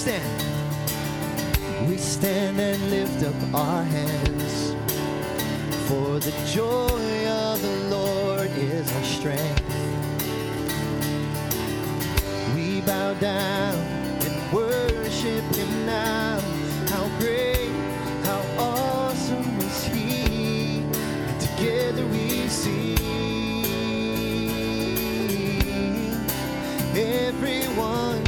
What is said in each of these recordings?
We stand and lift up our hands, for the joy of the Lord is our strength. We bow down and worship Him now. How great, how awesome is He, and together we sing. Everyone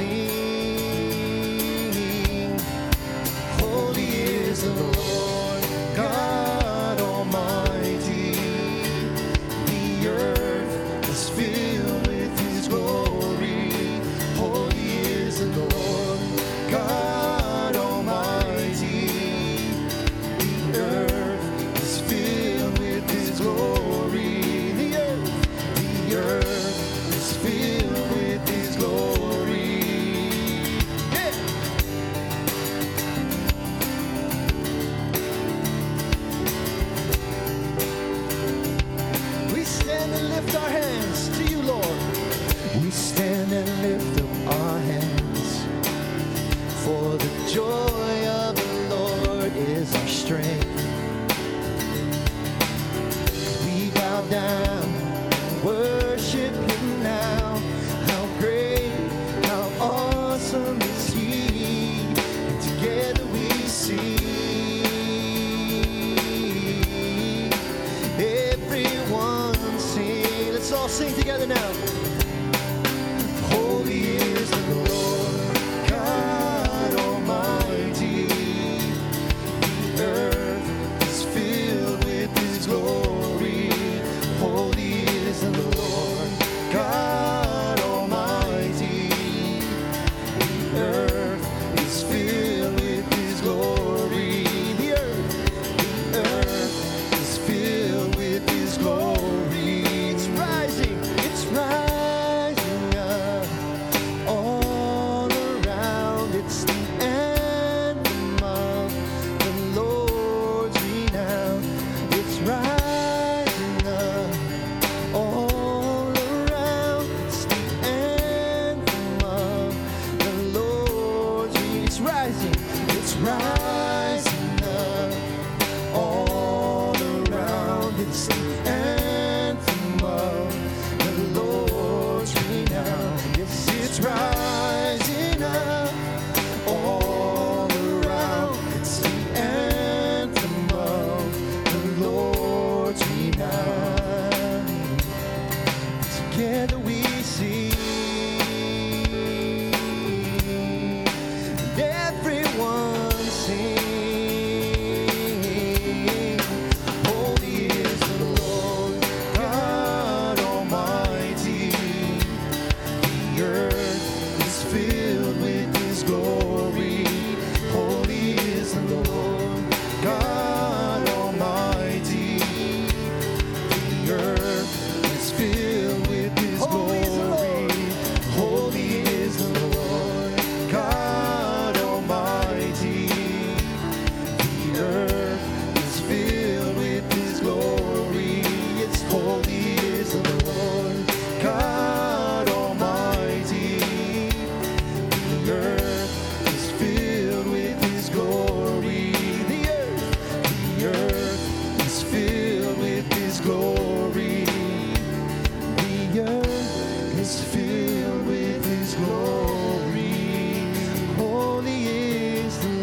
sing. Holy is the Lord God Almighty. The earth is filled with His glory. Holy is the Lord God Almighty. The earth is filled with His glory. The earth is filled with His glory. Yeah. We stand and lift our hands to you, Lord. We stand and lift up our hands, for the joy of the Lord is our strength. We bow down and worship Him now. How great, how awesome is He, and together we sing. Everyone sing. Let's all sing together now. Holy is the Lord God Almighty. The earth is filled with His glory. Holy is the Lord God Almighty. The earth is filled with His glory. The earth is filled with His glory. It's rising up all around. It's the anthem of the Lord's renown. It's rising up all around. It's the anthem of the Lord's renown. It's rising up all around. It's the anthem of the Lord's renown. Yes, it's rising up all around. It's the anthem of the Lord's renown. Together we sing. And everyone sing. Holy is the Lord God Almighty. The earth is filled with His glory. Holy is the Lord God Almighty. The earth is filled with His glory. Holy is the Lord God Almighty. The earth is filled with His glory. It's holy is the Lord God Almighty. The earth is filled with His glory. The earth is filled with His glory. The earth is filled with His glory. Holy is the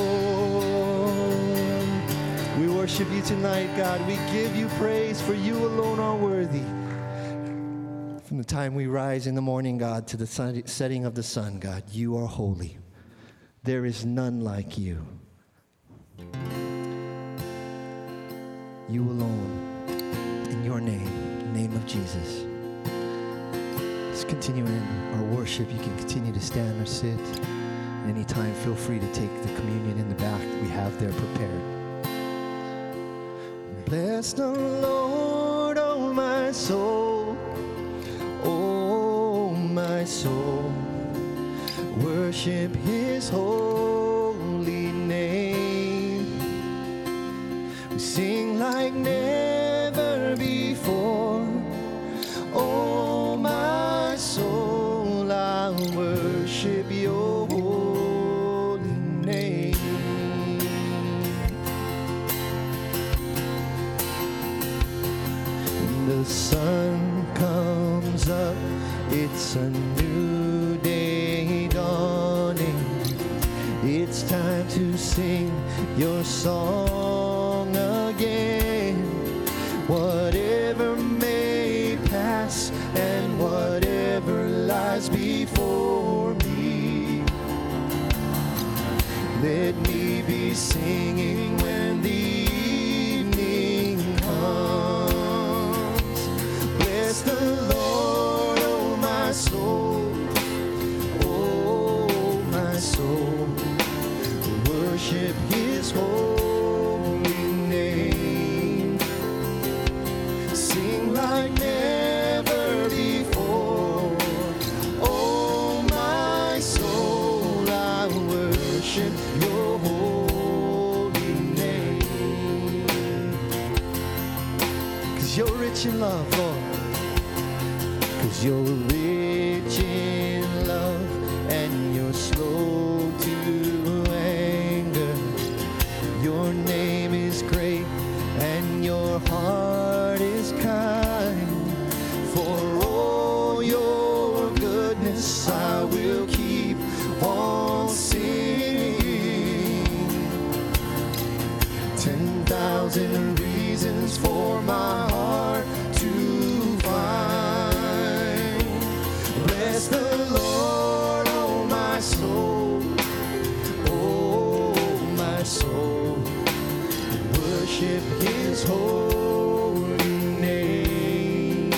Lord. We worship you tonight, God. We give you praise, for you alone are worthy. From the time we rise in the morning, God, to the setting of the sun, God, you are holy. There is none like you. You alone, in your name, the name of Jesus. Let's continue in our worship. You can continue to stand or sit. Anytime, feel free to take the communion in the back. We have there prepared. Bless the Lord, oh my soul. Oh my soul. Worship His holy name. We sing like never before. Oh my soul, I worship your holy a new day dawning. It's time to sing your song again. Whatever may pass and whatever lies before me, let me be singing when the evening comes. Bless the Lord, oh my soul, oh my soul. Worship His holy name. Sing like never before. Oh my soul, I worship your holy name. 'Cause you're rich in love, Lord. 'Cause you're rich in love and you're slow to anger. Your name is great and your heart is kind. For all your goodness I will keep on singing. 10,000 reasons for my heart to find. Bless the Lord, oh my soul, oh my soul. Worship His holy name.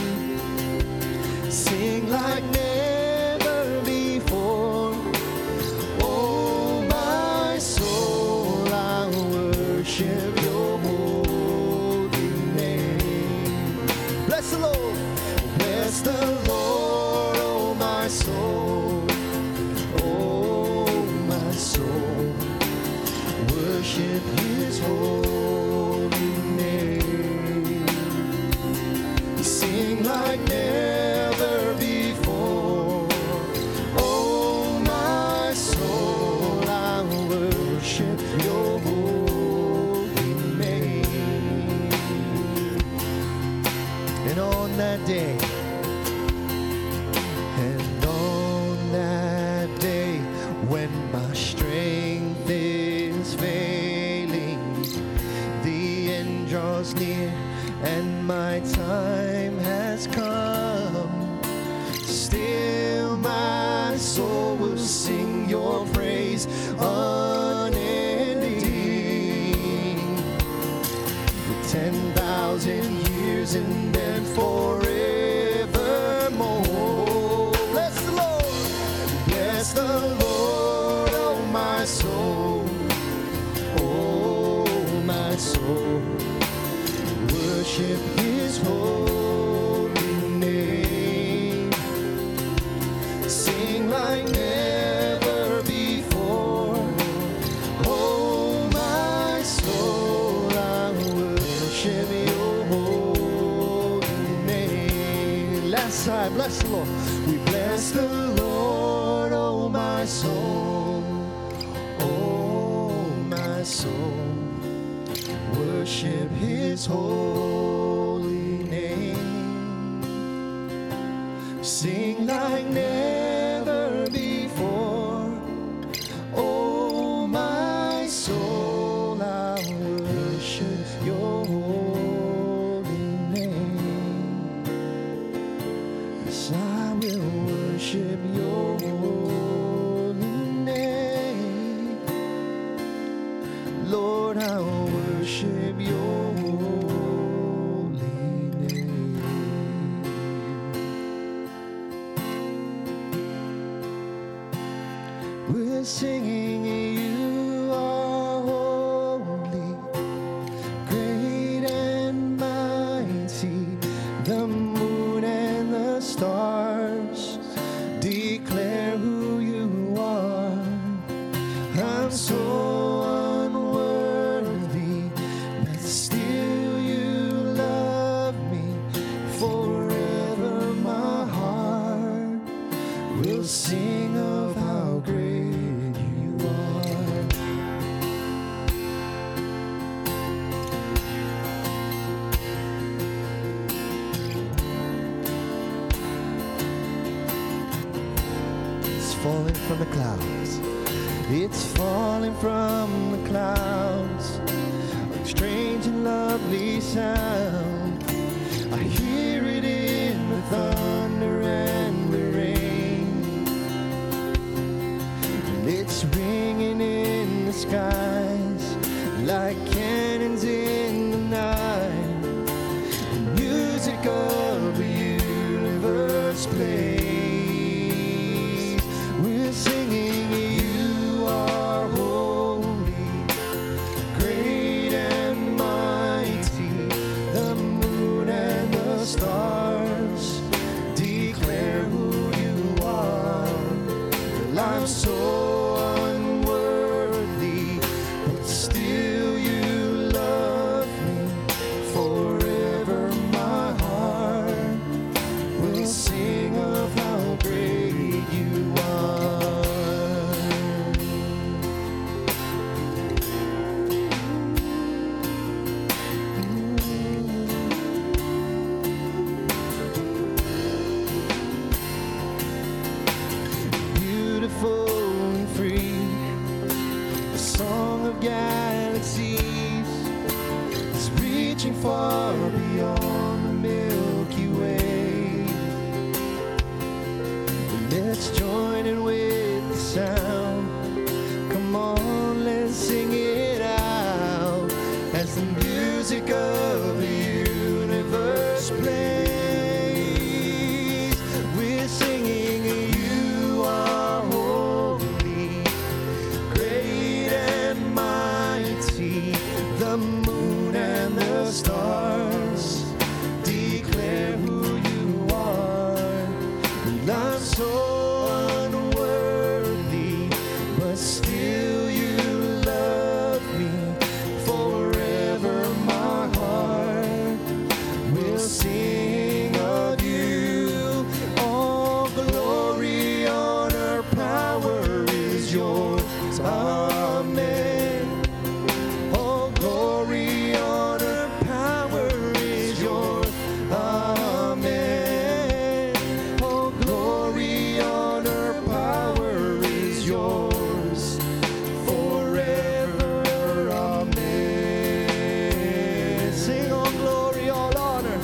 Sing like never before. Oh my soul, I worship your holy name. Bless the Lord. Bless the Lord, oh my soul, oh my soul. Worship His holy name. Sing like never before. Oh my soul, I worship your holy name. And on that day, when my strength is failing, the end draws near and my time has come, still my soul will sing your praise unending. With 10,000 years and then forevermore. Bless the Lord. Bless the Lord, oh my soul, oh my soul. Worship His holy name. Sing like never before. Oh my soul, I worship your holy name. Last time, bless the Lord. We bless the Lord, oh my soul, oh my soul. Worship His holy name. Sing like never before. Oh my soul, I worship your holy name. Yes, I will worship your holy name. Lord, I worship your holy name. We're singing, you are holy, great and mighty. The moon and the stars declare who you are. I'm so unworthy, but still you love me. Forever my heart will sing of how great you are. falling from the clouds. It's falling from the clouds. A strange and lovely sound. I hear it in the thunder and the rain. And it's ringing in the skies like cannons in the night. The music of the universe plays. We're singing, you are holy, great and mighty. The moon and the stars declare who you are. Well, I'm so unworthy, but still you love me. Forever my heart will sing of how great you are. Beautiful and free, the song of galaxies is reaching far beyond the Milky Way. Let's join in with the sound. Come on, let's sing it out as the music of the universe plays. We're singing, you are holy, great and mighty. The moon and the stars declare who you are. And I'm so unworthy, but still you love me. Forever my heart will sing of you. All glory, honor, power is yours. Amen. All glory, honor, power is yours. Amen. All glory, honor, power is yours. Forever, amen. Sing all glory, all honor.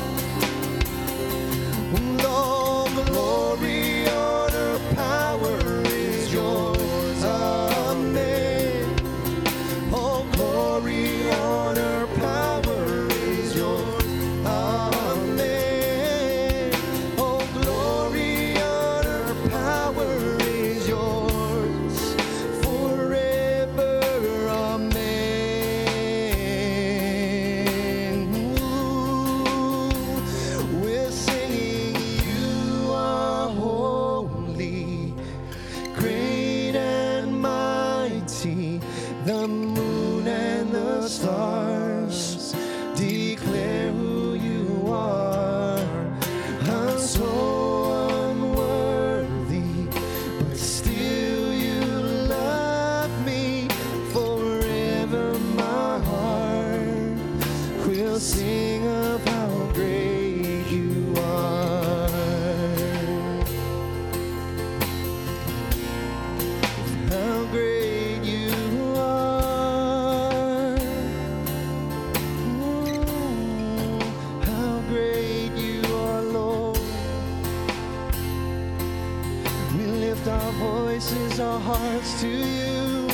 All glory, honor, power is yours. Amen. All glory, honor, power is yours. Amen. All glory, honor, power is yours. Forever, amen. Ooh, we're singing, you are holy, great and mighty. The moon and the stars declare who you are. I'm so unworthy, but still you love me. Forever my heart will sing of how great you are. How great you are. How great you are, Lord. We lift our voices, our hearts to you.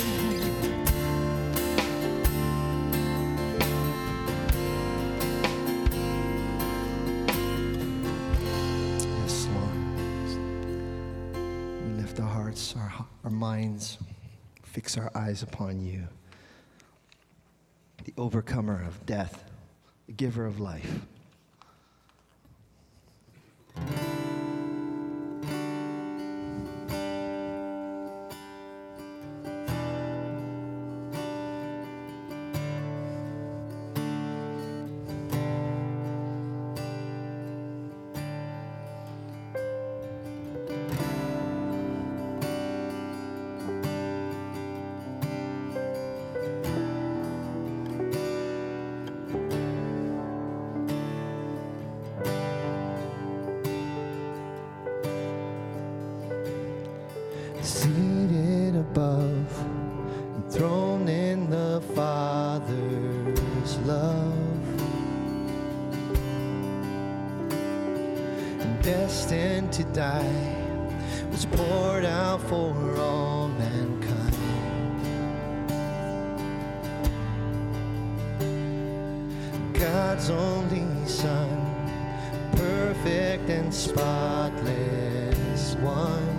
Yes, Lord. We lift our hearts, our minds, fix our eyes upon you, the overcomer of death, the giver of life. seated above, enthroned in the Father's love, and destined to die, was poured out for all mankind. God's only Son, perfect and spotless one.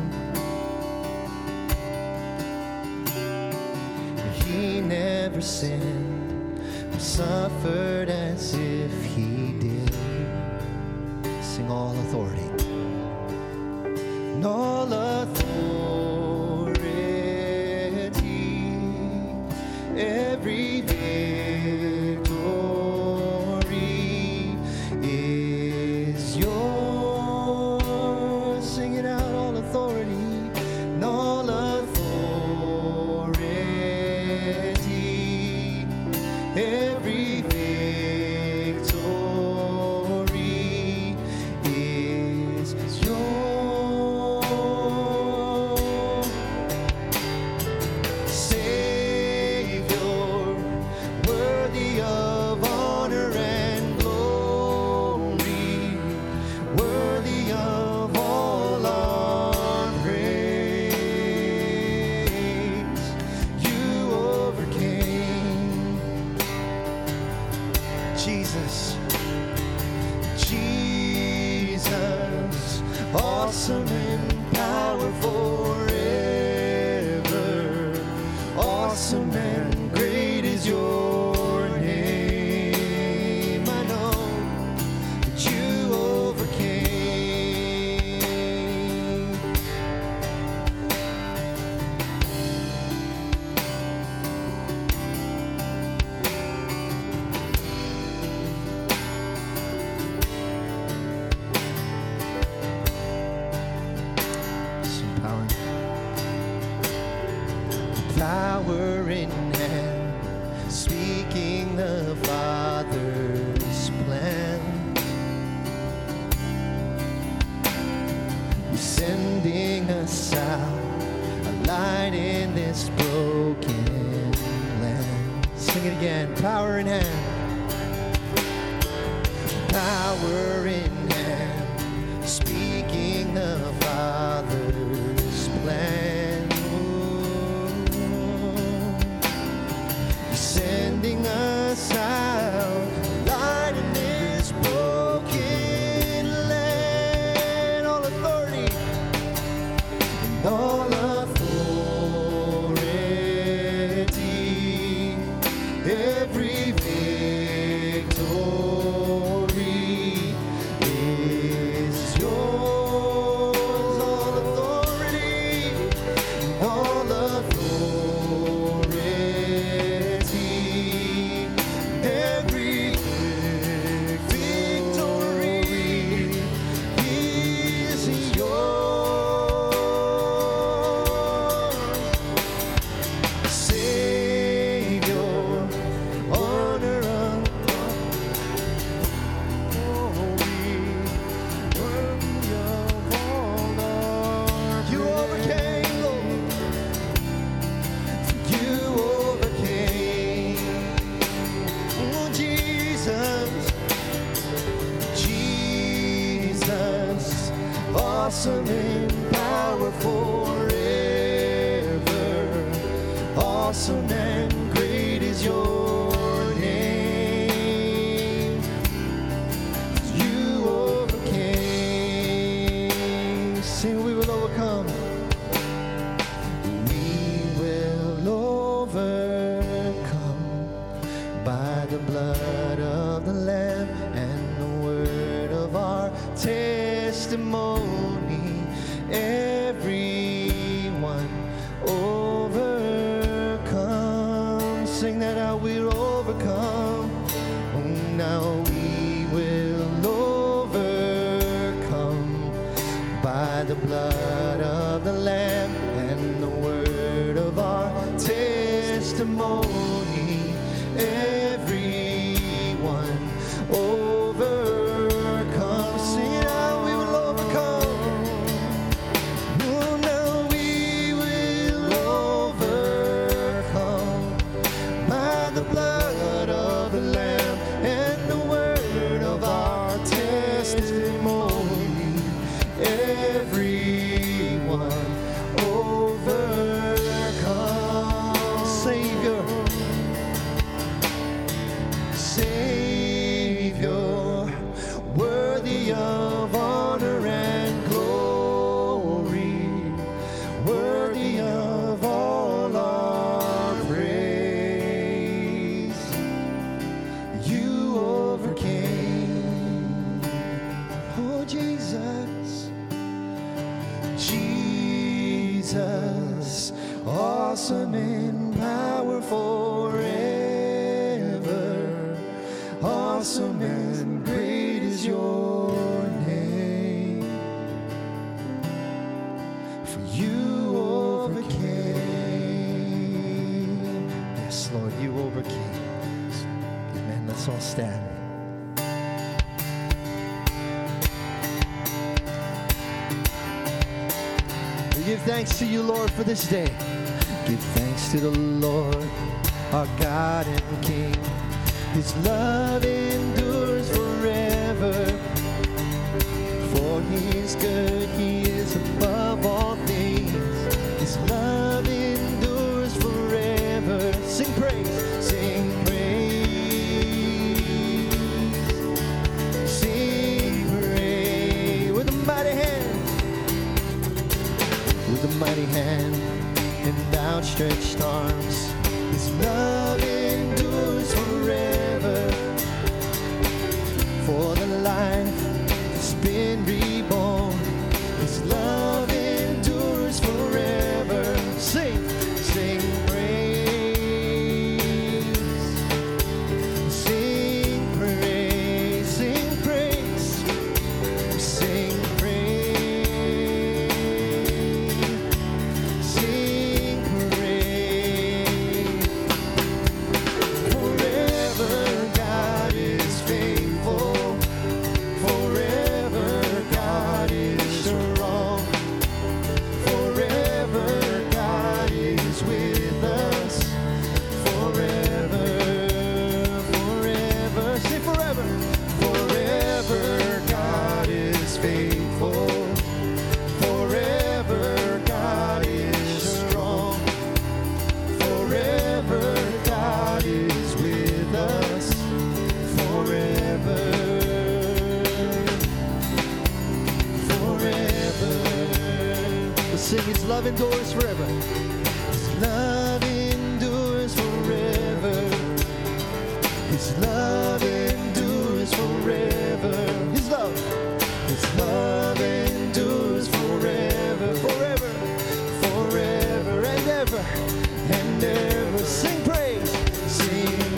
He never sinned, but suffered as if he did. Sing all authority. And all authority, every victory is yours. Sing it out, all authority. And all authority, every victory is yours. Savior, worthy of honor and glory, worthy of all our praise. You overcame, Jesus, Jesus, awesome and powerful forever, awesome and great is your name. I know that you overcame. Some power. Flower in hand, speaking the Father's plan, sending us out, a light in this broken land. Sing it again. Power in hand, power in hand, speaking the Father's plan. Sending us out, light in this broken land. All authority, and all authority, every victory is yours. All authority, all authority, every victory is yours. Savior, honor and glory, worthy of all our. You overcame, Lord. You overcame. Oh, Jesus, Jesus, awesome and powerful forever, awesome and great is your name. You overcame. Sing, we will overcome. We will overcome by the blood of the Lamb and the word of our testimony. Everyone overcome. Sing that I will overcome. Oh, now we will overcome by the blood of the Lamb and the word of our testimony. Everyone overcome. Sing it out, we will overcome. Oh, now we will everyone overcome. Savior, Savior, worthy of honor and glory, worthy of all our praise. You overcame, oh Jesus, Jesus, awesome in power forever, awesome and great is your name, for you overcame. Yes, Lord, you overcame. Amen. Let's all stand. We give thanks to you, Lord, for this day. Give thanks to the Lord, our God and King. His love endures forever. For he is good, he is above all things. His love endures forever. Sing praise, sing praise, sing praise. With a mighty hand, with a mighty hand and outstretched arms. His love endures forever. For the life that's been reborn, His love endures forever. Sing, sing praise, sing praise, sing praise, sing praise, sing praise. Forever God is faithful. Forever God is strong. Forever God is with us. Forever, forever. Say forever. Forever God is faithful. Forever God is strong. Forever God is with us. Forever, forever. Let's sing His love endures forever. His love endures forever. His love endures forever. His love endures forever, forever, forever and ever and ever. Sing praise, sing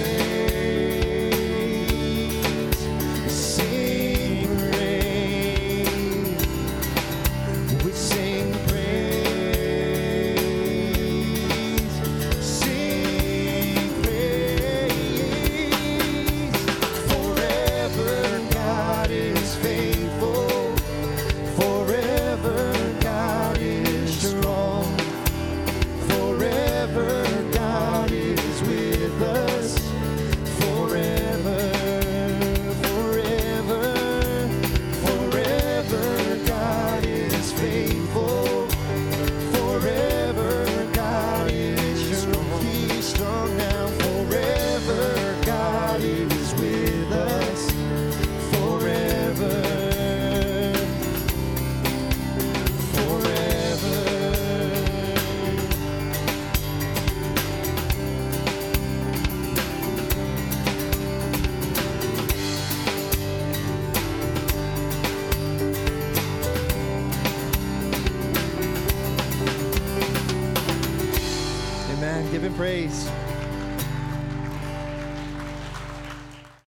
praise, sing praise. We sing praise, sing praise. Forever God is faithful. Forever God is strong. Forever God is with us. Forever, forever, forever God is faithful. Forever God is strong. He's strong now. Forever God is with us. Forever, forever. Amen. Give Him praise.